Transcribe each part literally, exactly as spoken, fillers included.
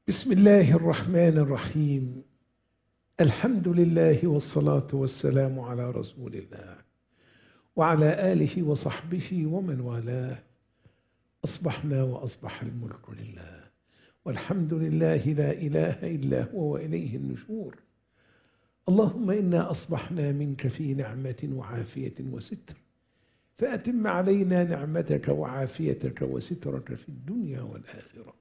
بسم الله الرحمن الرحيم. الحمد لله والصلاة والسلام على رسول الله وعلى آله وصحبه ومن والاه. أصبحنا وأصبح الملك لله، والحمد لله لا إله إلا هو وإليه النشور. اللهم إنا أصبحنا منك في نعمة وعافية وستر، فأتم علينا نعمتك وعافيتك وسترك في الدنيا والآخرة.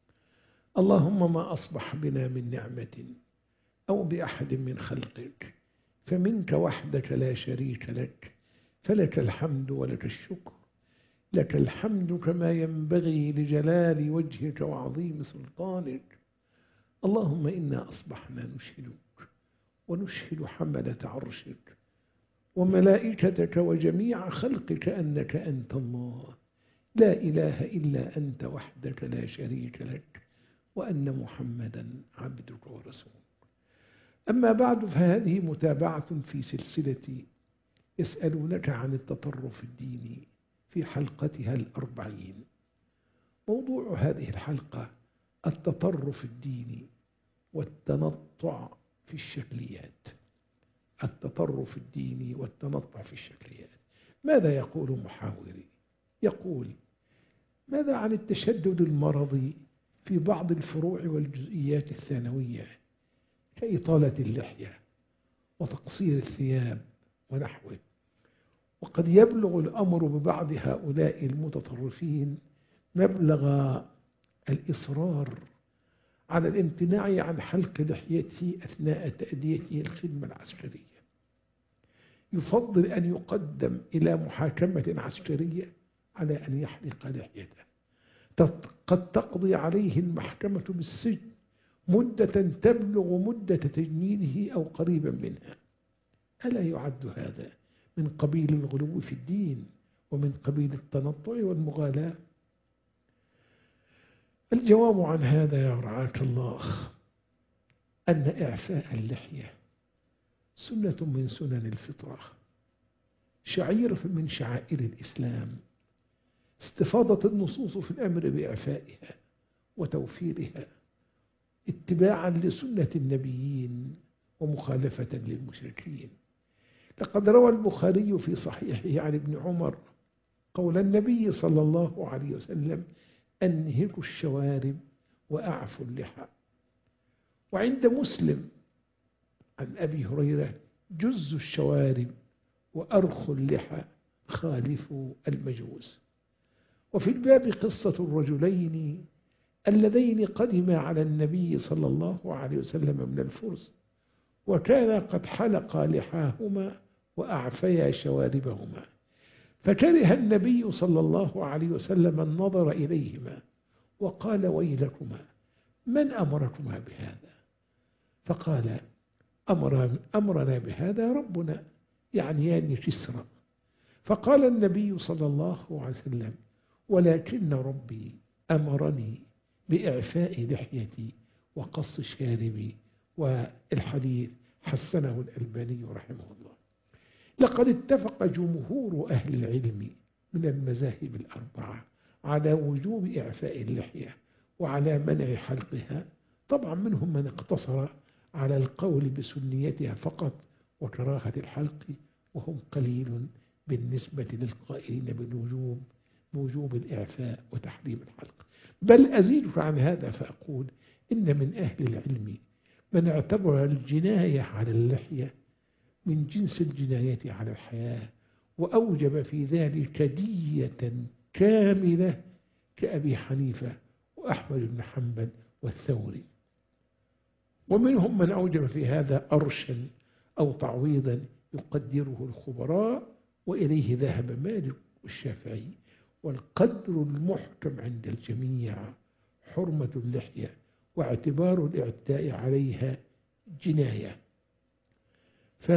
اللهم ما أصبح بنا من نعمة أو بأحد من خلقك فمنك وحدك لا شريك لك، فلك الحمد ولك الشكر. لك الحمد كما ينبغي لجلال وجهك وعظيم سلطانك. اللهم إنا أصبحنا نشهدك ونشهد حملة عرشك وملائكتك وجميع خلقك أنك أنت الله لا إله إلا أنت وحدك لا شريك لك، وأن محمدا عبدك ورسولك. أما بعد، فهذه متابعة في سلسلة يسألونك عن التطرف الديني في حلقتها الأربعين. موضوع هذه الحلقة التطرف الديني والتنطع في الشكليات. التطرف الديني والتنطع في الشكليات. ماذا يقول محاوري؟ يقول: ماذا عن التشدد المرضي في بعض الفروع والجزئيات الثانوية كإطالة اللحية وتقصير الثياب ونحوه؟ وقد يبلغ الأمر ببعض هؤلاء المتطرفين مبلغ الإصرار على الامتناع عن حلق لحيته أثناء تأديته الخدمة العسكرية. يفضل أن يقدم إلى محاكمة عسكرية على أن يحلق لحيته. قد تقضي عليه المحكمة بالسجن مدة تبلغ مدة تجنيده أو قريبا منها. ألا يعد هذا من قبيل الغلو في الدين ومن قبيل التنطع والمغالاة؟ الجواب عن هذا يا رعاك الله أن إعفاء اللحية سنة من سنن الفطرة، شعيرة من شعائر الإسلام، استفاضت النصوص في الأمر بإعفائها وتوفيرها اتباعا لسنة النبيين ومخالفة للمشركين. لقد روى البخاري في صحيحه عن ابن عمر قول النبي صلى الله عليه وسلم: أنهكوا الشوارب وأعفوا اللحى. وعند مسلم عن أبي هريرة: جزوا الشوارب وأرخوا اللحى خالفوا المجوس. وفي الباب قصة الرجلين اللذين قدما على النبي صلى الله عليه وسلم من الفرس، وكان قد حلقا لحاهما وأعفيا شواربهما، فكره النبي صلى الله عليه وسلم النظر إليهما وقال: ويلكما، من أمركما بهذا؟ فقال: أمر أمرنا بهذا ربنا، يعنيان كسرى. فقال النبي صلى الله عليه وسلم: ولكن ربي أمرني بإعفاء لحيتي وقص شاربي. والحديث حسنه الألباني رحمه الله. لقد اتفق جمهور أهل العلم من المذاهب الأربعة على وجوب إعفاء اللحية وعلى منع حلقها، طبعا منهم من اقتصر على القول بسنيتها فقط وكراهة الحلق، وهم قليل بالنسبة للقائلين بالوجوب بوجوب الإعفاء وتحريم الحلق. بل أزيدك عن هذا فأقول إن من أهل العلم من اعتبر الجناية على اللحية من جنس الجناية على الحياة، وأوجب في ذلك دية كاملة كأبي حنيفة وأحمد بن حنبل والثوري. ومنهم من أوجب في هذا أرشا أو تعويضا يقدره الخبراء، وإليه ذهب مالك والشافعي. والقدر المحكم عند الجميع حرمة اللحية واعتبار الاعتداء عليها جناية. ف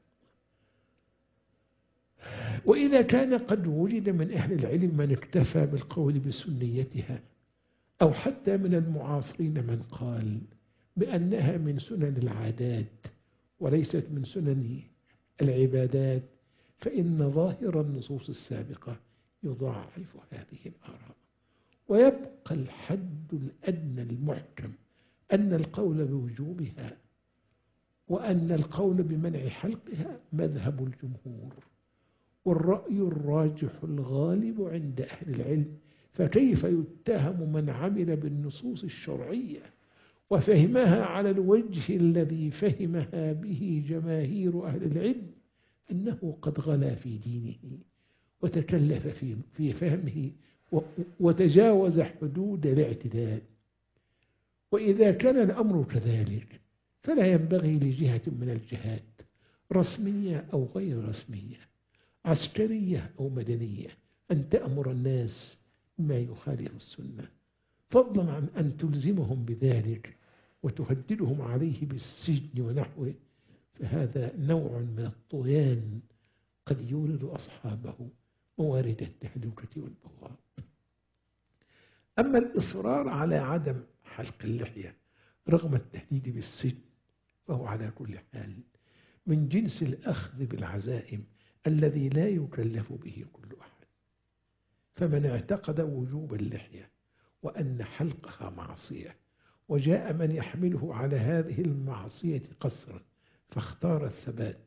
وإذا كان قد وجد من أهل العلم من اكتفى بالقول بسنيتها، أو حتى من المعاصرين من قال بأنها من سنن العادات وليست من سنن العبادات، فإن ظاهر النصوص السابقة يضاعف هذه الآراء. ويبقى الحد الأدنى المحكم أن القول بوجوبها وأن القول بمنع حلقها مذهب الجمهور والرأي الراجح الغالب عند أهل العلم، فكيف يتهم من عمل بالنصوص الشرعية وفهمها على الوجه الذي فهمها به جماهير أهل العلم أنه قد غلا في دينه وتكلف في في فهمه وتجاوز حدود الاعتدال. وإذا كان الأمر كذلك فلا ينبغي لجهة من الجهات رسمية أو غير رسمية، عسكرية أو مدنية، أن تأمر الناس بما يخالف السنة، فضلا عن أن تلزمهم بذلك وتهددهم عليه بالسجن ونحوه، فهذا نوع من الطغيان قد يولد أصحابه موارد التهلكة والبغاء. أما الإصرار على عدم حلق اللحية رغم التهديد بالسجن فهو على كل حال من جنس الأخذ بالعزائم الذي لا يكلف به كل أحد. فمن اعتقد وجوب اللحية وأن حلقها معصية وجاء من يحمله على هذه المعصية قسرا فاختار الثبات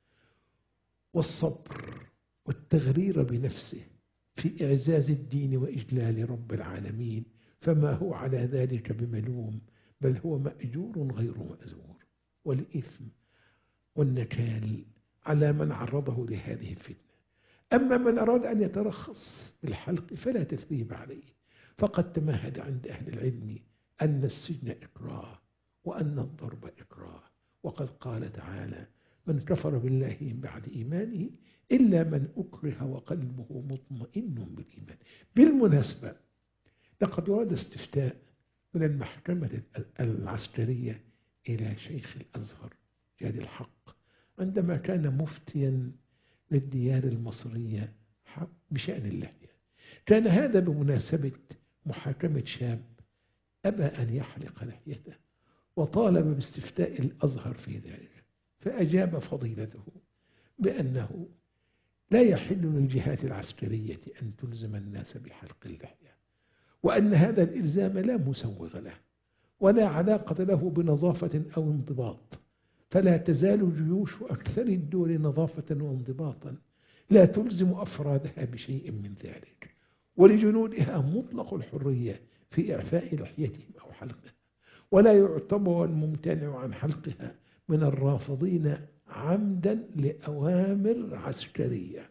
والصبر والتغرير بنفسه في إعزاز الدين وإجلال رب العالمين، فما هو على ذلك بملوم، بل هو مأجور غير مأزور. والإثم والنكال على من عرضه لهذه الفتنة. أما من أراد أن يترخص بالحلق فلا تثريب عليه، فقد تمهد عند أهل العلم أن السجن إكراه وأن الضرب إكراه، وقد قال تعالى: من كفر بالله من بعد إيمانه إلا من أكره وقلبه مطمئن بالإيمان. بالمناسبة لقد ورد استفتاء من المحكمة العسكرية إلى شيخ الأزهر جاد الحق عندما كان مفتيا للديار المصرية بشأن اللحية. كان هذا بمناسبة محاكمة شاب أبى أن يحلق لحيته وطالب باستفتاء الأزهر في ذلك، فأجاب فضيلته بأنه لا يحل للجهات العسكرية أن تلزم الناس بحلق اللحية، وأن هذا الإلزام لا مسوغ له ولا علاقة له بنظافة أو انضباط، فلا تزال جيوش أكثر الدول نظافة وانضباطا لا تلزم أفرادها بشيء من ذلك، ولجنودها مطلق الحرية في إعفاء لحيتهم أو حلقها، ولا يعتبر الممتنع عن حلقها من الرافضين عمدا لأوامر عسكرية.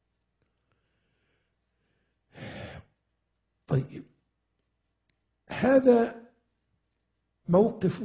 طيب، هذا موقف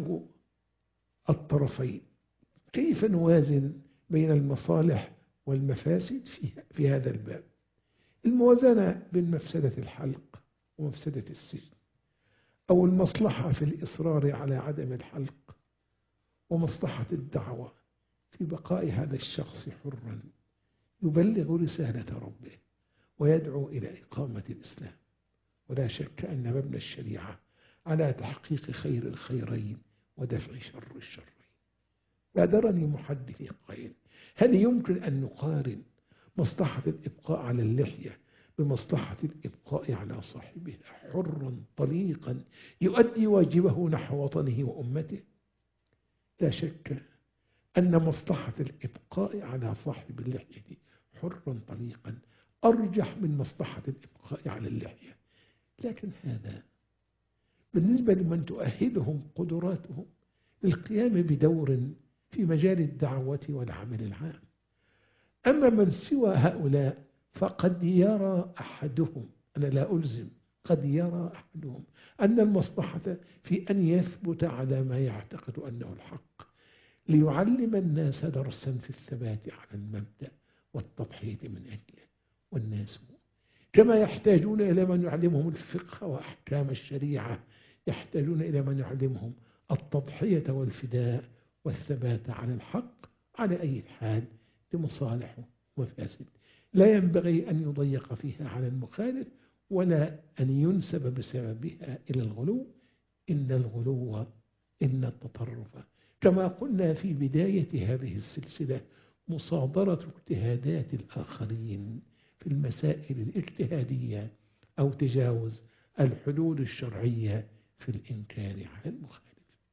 الطرفين. كيف نوازن بين المصالح والمفاسد في, في هذا الباب؟ الموازنة بين مفسدة الحلق ومفسدة السجن، أو المصلحة في الإصرار على عدم الحلق ومصلحة الدعوة في بقاء هذا الشخص حرا يبلغ رسالة ربه ويدعو إلى إقامة الإسلام. ولا شك أن مبنى الشريعة على تحقيق خير الخيرين ودفع شر الشرين. بادرني محدثي قائل: هل يمكن أن نقارن مصلحة الإبقاء على اللحية بمصلحة الإبقاء على صاحبها حرا طليقا يؤدي واجبه نحو وطنه وأمته؟ لا شك أن مصلحة الإبقاء على صاحب اللحية حرا طليقا أرجح من مصلحة الإبقاء على اللحية، لكن هذا بالنسبة لمن تؤهلهم قدراتهم للقيام بدور في مجال الدعوة والعمل العام. أما من سوى هؤلاء فقد يرى أحدهم، أنا لا ألزم، قد يرى أحدهم أن المصلحة في أن يثبت على ما يعتقد أنه الحق ليعلم الناس درسا في الثبات على المبدأ والتضحية من أجله. والناس كما يحتاجون إلى من يعلمهم الفقه وأحكام الشريعة يحتاجون إلى من يعلمهم التضحية والفداء والثبات على الحق على أي حال لمصالح ومفاسد لا ينبغي أن يضيق فيها على المخالف ولا أن ينسب بسببها إلى الغلو. إن الغلو إن التطرف كما قلنا في بداية هذه السلسلة مصادرة اجتهادات الآخرين في المسائل الاجتهادية أو تجاوز الحدود الشرعية في الإنكار على المخالف.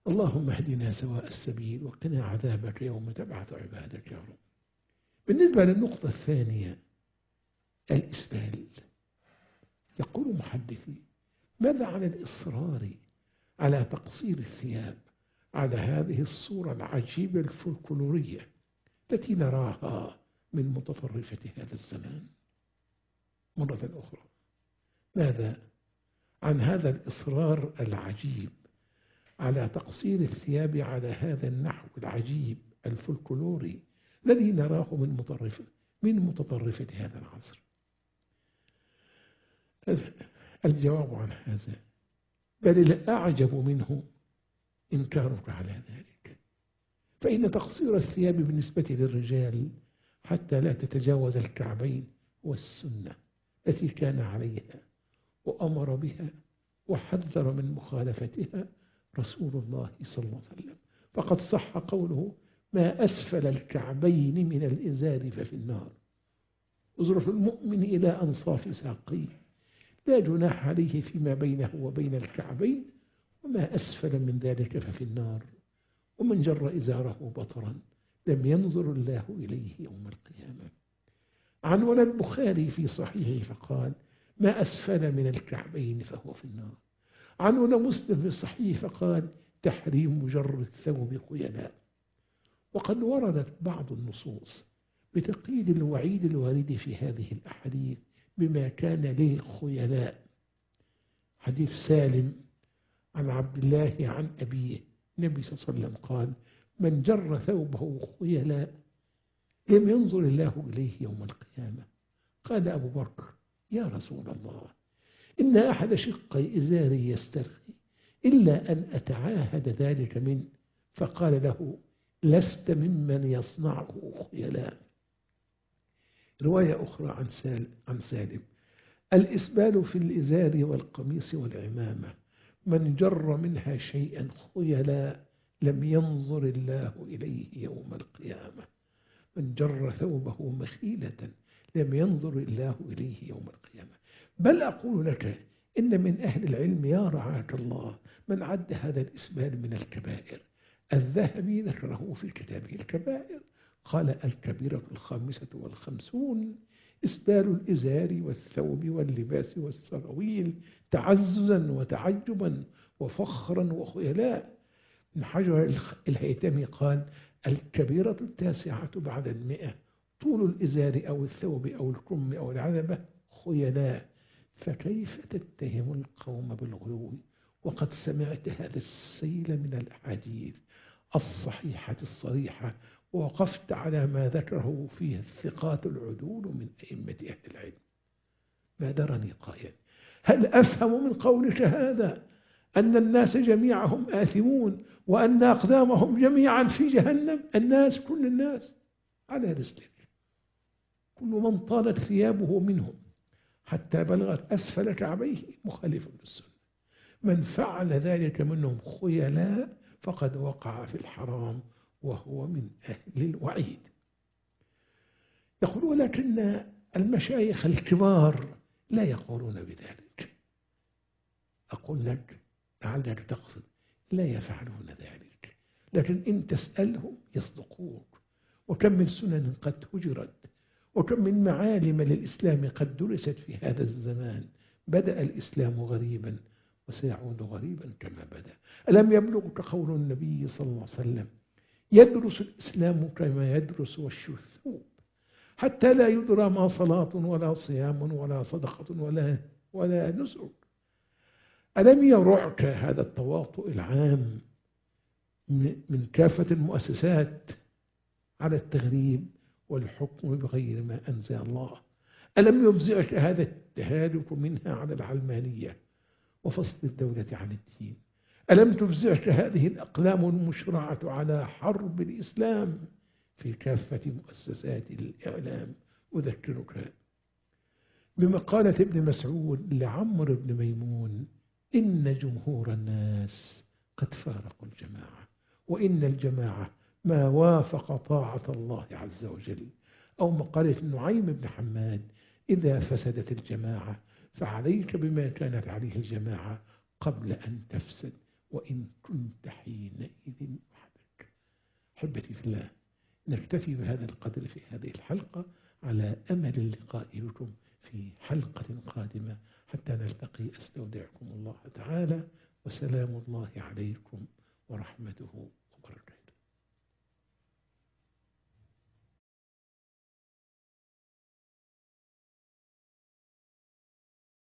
اللهم اهدنا سواء السبيل وقنا عذابك يوم تبعث عبادك يا رب. بالنسبة للنقطة الثانية الإسبال، يقول محدثي: ماذا عن الإصرار على تقصير الثياب على هذه الصورة العجيبة الفولكلورية التي نراها من متطرفة هذا الزمان؟ مرة أخرى، ماذا عن هذا الإصرار العجيب على تقصير الثياب على هذا النحو العجيب الفولكلوري الذي نراه من متطرفة من متطرفة هذا العصر؟ الجواب عن هذا: بل الأعجب منه إنكارك على ذلك، فإن تقصير الثياب بالنسبة للرجال حتى لا تتجاوز الكعبين والسنة التي كان عليها وأمر بها وحذر من مخالفتها رسول الله صلى الله عليه وسلم، فقد صح قوله: ما أسفل الكعبين من الإزار ففي النار. أزرة المؤمن إلى أنصاف ساقيه، لا جناح عليه فيما بينه وبين الكعبين، وما أسفل من ذلك ففي النار. ومن جر إزاره بطرا لم ينظر الله إليه يوم القيامة. عنون البخاري في صحيحه فقال: ما أسفل من الكعبين فهو في النار. عنون مسلم في الصحيح فقال: تحريم جر الثوب خيلاء. وقد وردت بعض النصوص بتقييد الوعيد الوارد في هذه الأحاديث بما كان للخيلاء. حديث سالم عن عبد الله عن أبيه النبي صلى الله عليه وسلم قال: من جر ثوبه خيلاء لم ينظر الله إليه يوم القيامة. قال أبو بكر: يا رسول الله، إن أحد شقي إزاري يسترخي إلا أن أتعاهد ذلك منه. فقال له: لست ممن يصنعه خيلاء. رواية أخرى عن سالم, عن سالم: الإسبال في الإزار والقميص والعمامة من جر منها شيئا خيلاء لم ينظر الله إليه يوم القيامة. من جر ثوبه مخيلة لم ينظر الله إليه يوم القيامة. بل أقول لك إن من أهل العلم يا رعاك الله من عد هذا الإسبال من الكبائر. الذهبي ذكره في كتابه الكبائر، قال: الكبيرة الخامسة والخمسون إسبال الإزار والثوب واللباس والسراويل تعززا وتعجبا وفخرا وخيلاء. ابن حجر الهيثمي قال: الكبيرة التاسعة بعد المئة طول الإزار أو الثوب أو الكم أو العذبة خيلاء. فكيف تتهم القوم بالغلو وقد سمعت هذا السيل من الأحاديث الصحيحة الصريحة ووقفت على ما ذكره فيه الثقات العدول من أئمة أهل العلم؟ ما درني قائل: هل أفهم من قولك هذا أن الناس جميعهم آثمون وأن أقدامهم جميعا في جهنم؟ الناس كل الناس على رسلك، كل من طالت ثيابه منهم حتى بلغت أسفل كعبيه مخالف للسنة. من فعل ذلك منهم خيلاء فقد وقع في الحرام وهو من أهل الوعيد. يقولون لكن المشايخ الكبار لا يقولون بذلك. أقول لك لعلك تقصد لا يفعلون ذلك، لكن إن تسألهم يصدقوك. وكم من سنن قد هجرت، وكم من معالم للإسلام قد درست في هذا الزمان. بدأ الإسلام غريبا وسيعود غريبا كما بدأ. ألم يبلغك قول النبي صلى الله عليه وسلم: يدرس الإسلام كما يدرس وش الثوب حتى لا يدرى ما صلاة ولا صيام ولا صدقة ولا ولا نسك. ألم يرعك هذا التواطؤ العام من كافة المؤسسات على التغريب والحكم بغير ما أنزل الله؟ ألم يفزعك هذا التهالك منها على العلمانية وفصل الدولة عن الدين؟ ألم تفزعك هذه الأقلام المشرعة على حرب الإسلام في كافة مؤسسات الإعلام؟ أذكرك بمقالة ابن مسعود لعمرو بن ميمون: إن جمهور الناس قد فارقوا الجماعة، وإن الجماعة ما وافق طاعة الله عز وجل. أو مقالة نعيم بن حماد: إذا فسدت الجماعة فعليك بما كانت عليه الجماعة قبل أن تفسد، وإن كنت حينئذ وحدك. أحبتي في الله، نكتفي بهذا القدر في هذه الحلقة، على أمل اللقاء بكم في حلقة قادمة حتى نلتقي. أستودعكم الله تعالى، وسلام الله عليكم ورحمته